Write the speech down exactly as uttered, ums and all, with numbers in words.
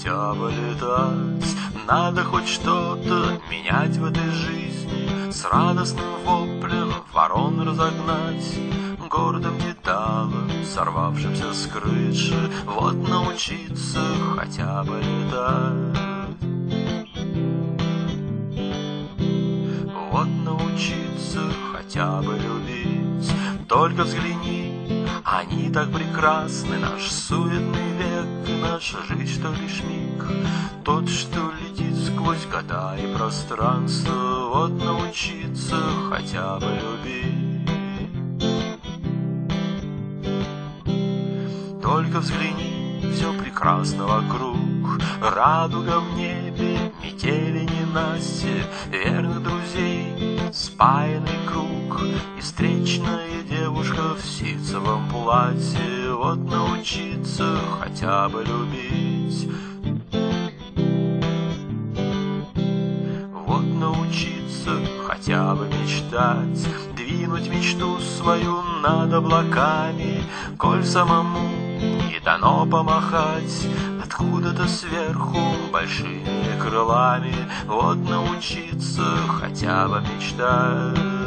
хотя бы летать. Надо хоть что-то менять в этой жизни, с радостным воплем ворон разогнать, гордым деталом, сорвавшимся с крыши, вот научиться хотя бы летать. Вот научиться хотя бы любить. Только взгляни, они так прекрасны, наш суетный век и наша жизнь, что лишь миг, тот, что летит сквозь года и пространство. Вот научиться хотя бы любить. Только взгляни, все прекрасно вокруг, радуга в небе, метели ненастье, верных друзей, спаянный круг и встречная девушка в ситцевом платье. Вот научиться хотя бы любить. Вот научиться хотя бы мечтать, двинуть мечту свою над облаками, коль самому не дано помахать откуда-то сверху большими крылами. Вот научиться хотя бы мечтать.